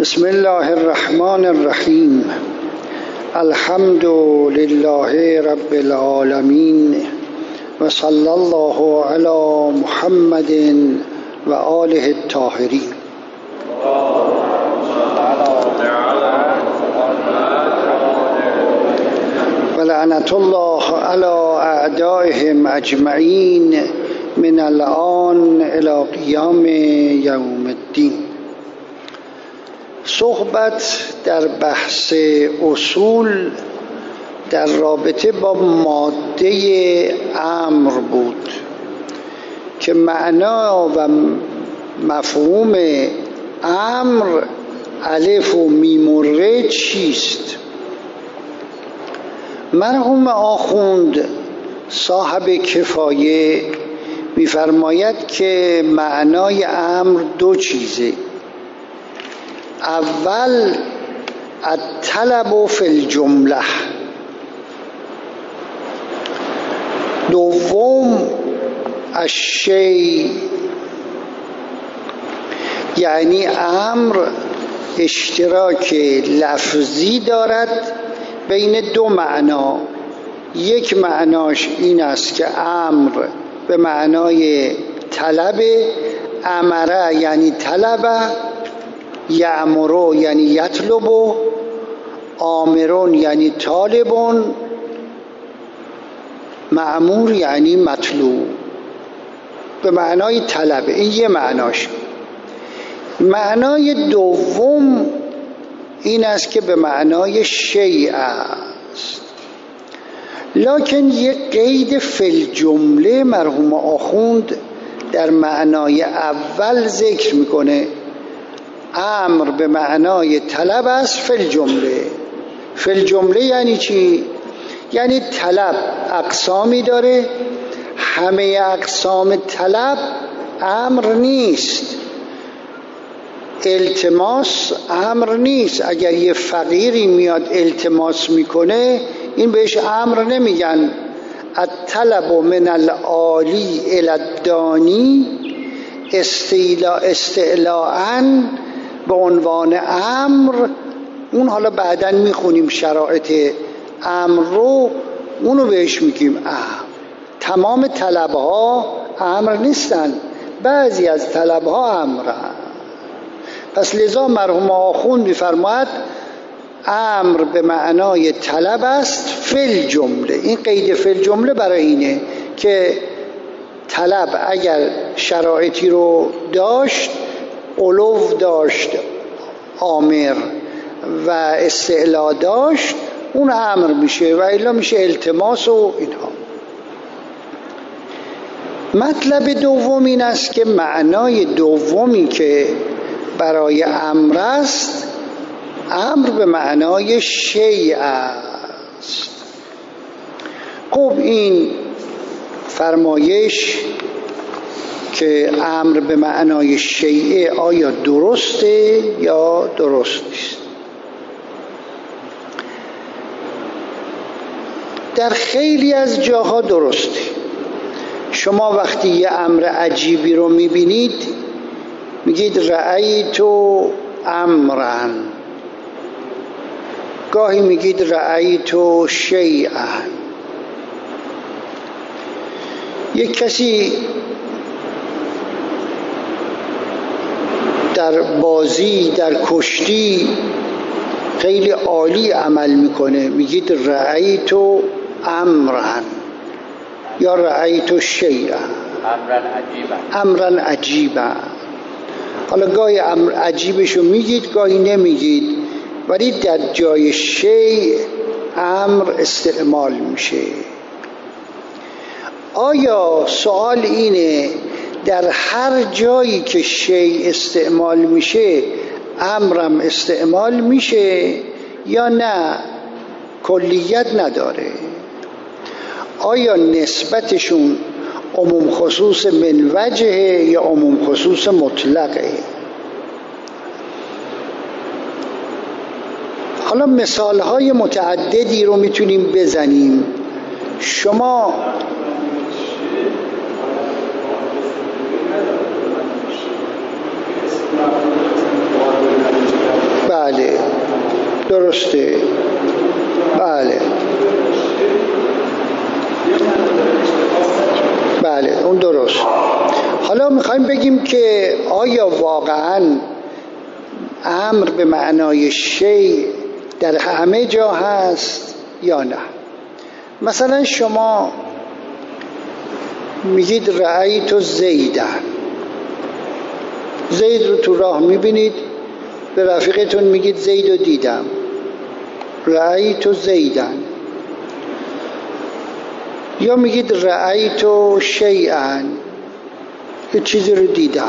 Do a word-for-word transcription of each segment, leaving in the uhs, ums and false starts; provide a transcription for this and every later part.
بسم الله الرحمن الرحیم. الحمد لله رب العالمین و صلی الله علی محمد و آله الطاهرین. و لعنت الله علی اعدائهم اجمعین من الآن الی قیام یوم الدین. صحبت در بحث اصول در رابطه با ماده امر بود که معنا و مفهوم امر الف و میم و ر چیست. مرحوم آخوند صاحب کفایه می‌فرماید که معنای امر دو چیزه. اول الطلب فی الجمله، دوم الشیء. یعنی امر اشتراک لفظی دارد بین دو معنا. یک معناش این است که امر به معنای طلب، امره یعنی طلب، یأمرو یعنی یطلبو، آمرون یعنی طالبون، مأمور یعنی مطلوب، به معنای طلب. این یه معناش. معنای دوم این است که به معنای شیء است. لکن یک قید فی الجمله مرحوم آخوند در معنای اول ذکر میکنه. امر به معنای طلب است فی الجمله. فی الجمله یعنی چی؟ یعنی طلب اقسامی داره، همه اقسام طلب امر نیست. التماس امر نیست. اگر یه فقیری میاد التماس میکنه این بهش امر نمیگن. الطلب من العالی الی الدانی استعلاءً به عنوان امر. اون حالا بعداً میخونیم شرایط امر رو، اونو بهش میگیم امر. تمام طلبها امر نیستن، بعضی از طلبها امرن. پس لذا مرحوم آخوند میفرماید امر به معنای طلب است فی الجمله. این قید فی الجمله برای اینه که طلب اگر شرایطی رو داشت، علو داشت، آمر و استعلا داشت، اون امر میشه و الا میشه التماس و اینها. مطلب دوم این است که معنای دومی که برای امر است، امر به معنای شیء است. خب این فرمایش که امر به معنای شیء آیا درسته یا درست نیست؟ در خیلی از جاها درسته. شما وقتی یه امر عجیبی رو میبینید میگید رأیت امرا، گاهی میگید رأیت شیئا. یک کسی در بازی، در کشتی خیلی عالی عمل میکنه، میگید رأیت امرا یا رأیت شیئا، امرا عجیبا. حالا گاهی امر عجیبشو میگید گاهی نمیگید، ولی در جای شیء امر استعمال میشه. آیا سوال اینه در هر جایی که شیء استعمال میشه امرم استعمال میشه یا نه کلیت نداره؟ آیا نسبتشون عموم خصوص من وجهه یا عموم خصوص مطلقه؟ حالا مثالهای متعددی رو میتونیم بزنیم. شما بله درسته، بله بله اون درست. حالا میخوایم بگیم که آیا واقعاً امر به معنای شیء در همه جا هست یا نه؟ مثلا شما میگید رأیت زیدن، زید رو تو راه میبینید، به رفیقتون میگید زید رو دیدم، رأیت زیدن. یا میگید رأیت شیئا، یه چیزی رو دیدم.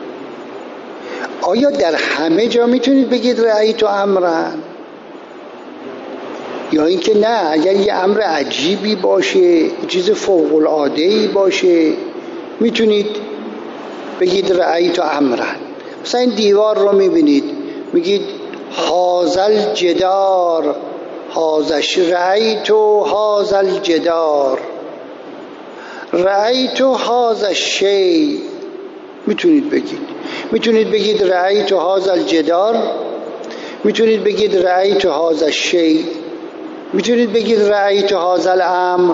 آیا در همه جا میتونید بگید رأیت امرن؟ یا اینکه نه، اگر یه امر عجیبی باشه، یه چیز فوق العاده‌ای باشه، میتونید بگید رأیت امرن. مثلا این دیوار رو میبینید، میگید هازل جدار، هازش رأیت هازل جدار، رأیت هازش شیء. میتونید بگید میتونید بگید رأیت هازل جدار، میتونید بگید رأیت هازش شیء، میتونید بگید رأیت هازل امر.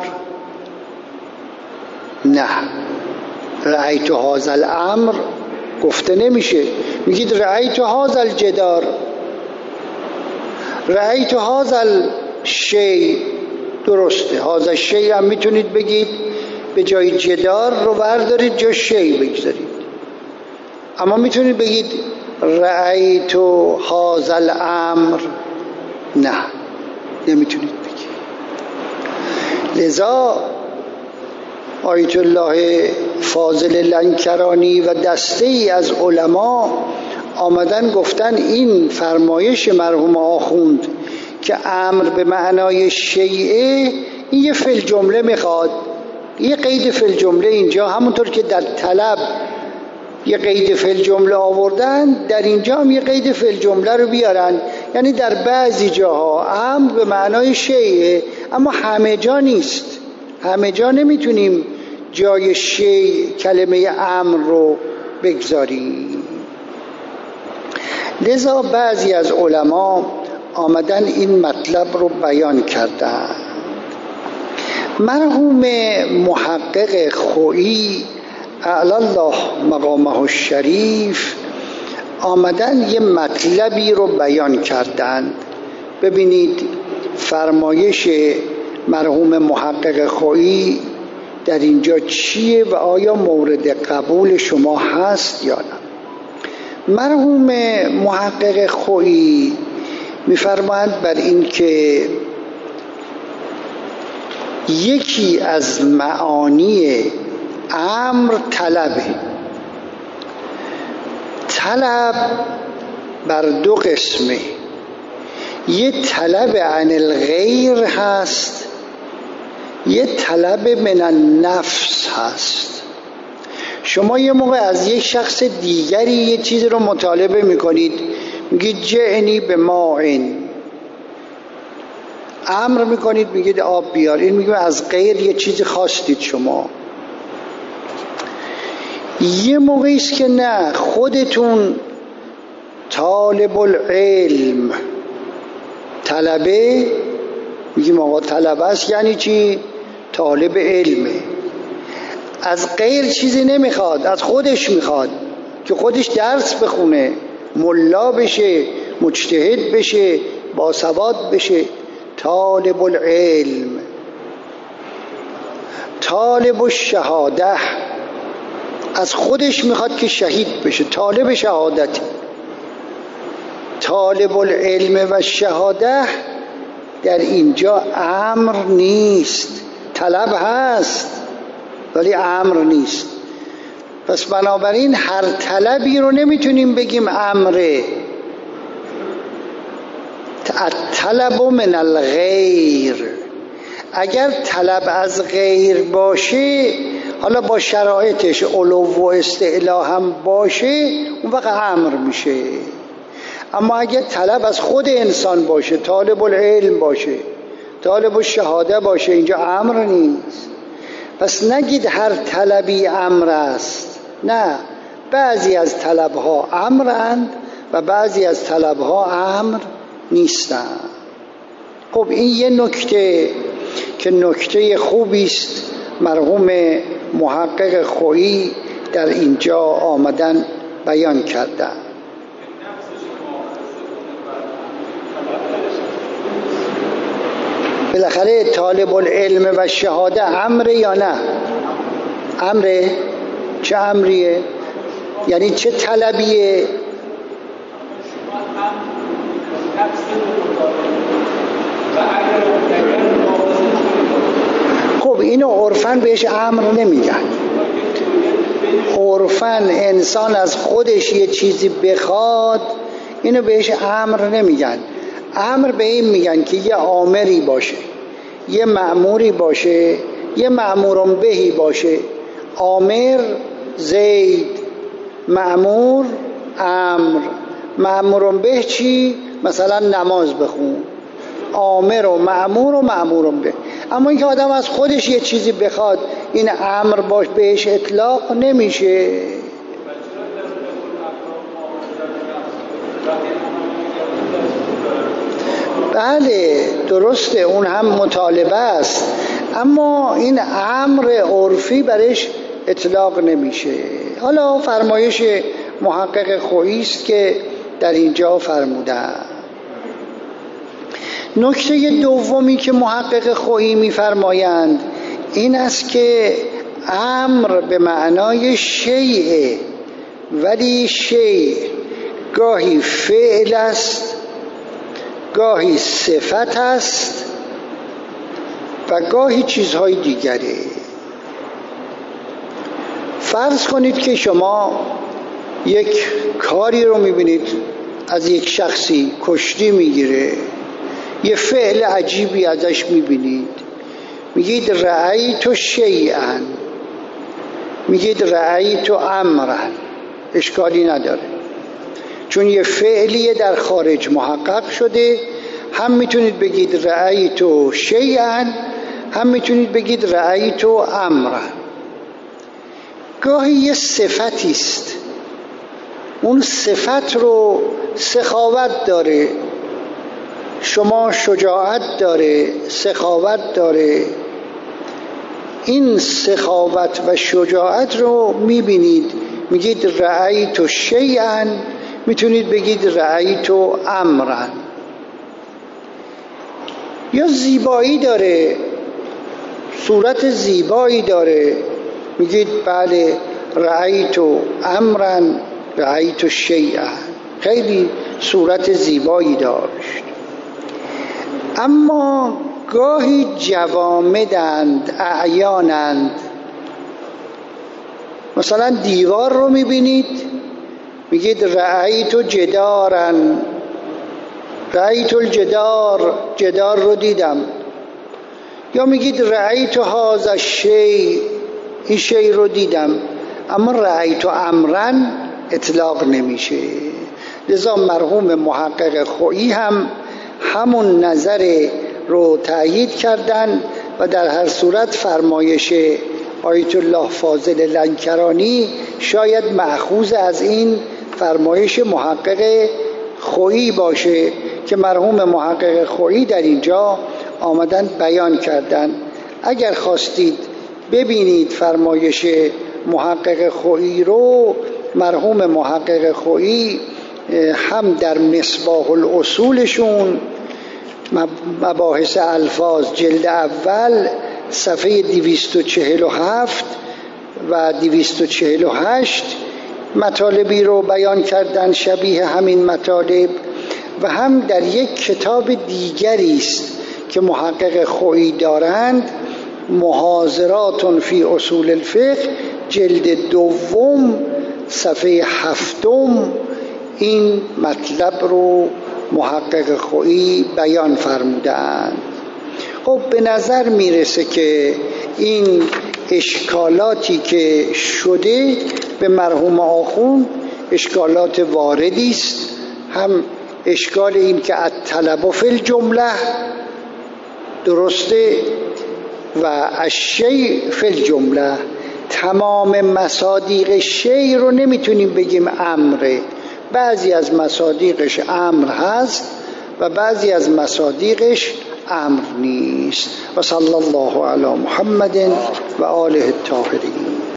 نه، رأیت هازل امر گفته نمیشه. میگید رأیت هازل جدار، رأیت هازل شیء، درسته. هازل شیء هم میتونید بگید، به جای جدار رو بردارید جا شیء بگذارید. اما میتونید بگید رأیت هازل امر، نه نمیتونید بگید. لذا آیت الله فاضل لنکرانی و دسته ای از علما آمدن گفتن این فرمایش مرحوم آخوند که امر به معنای شیعه، این یه فعل جمله میخواد، یه قید فعل جمله اینجا، همونطور که در طلب یه قید فعل جمله آوردن، در اینجا هم یه قید فعل جمله رو بیارن. یعنی در بعضی جاها امر به معنای شیعه، اما همه جا نیست. همه جا نمیتونیم جای شیء کلمه امر رو بگذاریم. لذا بعضی از علما آمدن این مطلب رو بیان کردن. مرحوم محقق خویی اعلی الله مقامه الشریف آمدن یه مطلبی رو بیان کردن. ببینید فرمایش مرحوم محقق خویی در اینجا چیه و آیا مورد قبول شما هست یا نه. مرحوم محقق خویی می‌فرمایند بر این که یکی از معانی امر طلبه. طلب بر دو قسمه، یه طلب عن الغیر هست، یه طلب من النفس هست. شما یه موقع از یک شخص دیگری یه چیز رو مطالبه میکنید، میگید جعنی به ماعن، امر میکنید میگید آب بیار. این میگه از غیر یه چیزی خواستید شما. یه موقعی است که نه، خودتون طالب العلم، طلبه، میگیم آقا طلبه است یعنی چی؟ طالب علمه. از غیر چیزی نمیخواد، از خودش میخواد که خودش درس بخونه، ملا بشه، مجتهد بشه، باسواد بشه. طالب العلم. طالب الشهاده، از خودش میخواد که شهید بشه، طالب شهادت. طالب العلم و شهاده در اینجا امر نیست، طلب هست ولی امر نیست. پس بنابراین هر طلبی رو نمیتونیم بگیم امره. الطلب من الغیر، اگر طلب از غیر باشه، حالا با شرایطش علو و استعلا هم باشه، اون وقت امر میشه. اما اگر طلب از خود انسان باشه، طالب العلم باشه، طالب الشهاده باشه، اینجا امر نیست. پس نگید هر طلبی امر است، نه، بعضی از طلبها امرند، و بعضی از طلبها امر نیستند. خب این یه نکته که نکته خوبی است مرحوم محقق خویی در اینجا آمدن بیان کردن. بالاخره طالب العلم و شهاده امره یا نه؟ امره؟ چه امریه؟ یعنی چه طلبیه؟ خب اینو عرفاً بهش امر نمیگن. عرفاً انسان از خودش یه چیزی بخواد اینو بهش امر نمیگن. امر به این میگن که یه آمری باشه، یه مأموری باشه، یه مأمورم بهی باشه. آمر زید، مأمور امر. مأمورم به چی؟ مثلا نماز بخون. آمر و مأمور و مأمورم به. اما اینکه آدم از خودش یه چیزی بخواد این امر باش بهش اطلاق نمیشه. بله درسته، اون هم مطالبه است، اما این امر عرفی برش اطلاق نمیشه. حالا فرمایش محقق خویی است که در اینجا فرمودن. نکته دومی که محقق خویی میفرمایند این است که امر به معنای شیء، ولی شیء گاهی فعل است، گاهی صفت است و گاهی چیزهای دیگره. فرض کنید که شما یک کاری رو میبینید از یک شخصی کشتی میگیره، یه فعل عجیبی ازش میبینید، میگید رأیت شیئا، میگید رأیت امرا، اشکالی نداره چون یه فعلیه در خارج محقق شده. هم میتونید بگید رأیت شیئا، هم میتونید بگید رأیت امرا. گاهی یه صفتی است، اون صفت رو سخاوت داره، شما شجاعت داره، سخاوت داره. این سخاوت و شجاعت رو میبینید میگید رأیت شیئا، میتونید بگید رأیت امرا. یا زیبایی داره، صورت زیبایی داره، میگید بله رأیت امرا رأیت شیئا، خیلی صورت زیبایی داشت. اما گاهی جوامدند، اعیانند. مثلا دیوار رو میبینید میگید رأیت جدارا، رأیت الجدار، جدار رو دیدم. یا میگید رأیت هذا الشیء، این شیء رو دیدم. اما رأیت امرا اطلاق نمیشه. لذا مرحوم محقق خویی هم همون نظر رو تأیید کردن و در هر صورت فرمایش آیت الله فاضل لنکرانی شاید مأخوذ از این فرمایش محقق خویی باشه که مرحوم محقق خویی در اینجا آمدن بیان کردن. اگر خواستید ببینید فرمایش محقق خویی رو، مرحوم محقق خویی هم در مصباح الاصولشون مباحث الفاظ جلد اول صفحه دویست و چهل و هفت و دویست و چهل و هشت مطالبی رو بیان کردن شبیه همین مطالب، و هم در یک کتاب دیگری است که محقق خویی دارند، محاضرات فی اصول الفقه، جلد دوم صفحه هفتم، این مطلب رو محقق خویی بیان فرمودند. خب به نظر میرسه که این اشکالاتی که شده به مرحوم آخوند اشکالات واردی است. هم اشکال این که الطلب فی الجمله درسته و الشیء فی الجمله، تمام مصادیق شیء رو نمیتونیم بگیم امره، بعضی از مصادیقش امر هست و بعضی از مصادیقش امر نیست. و صلی الله علی محمد و آله الطاهرین.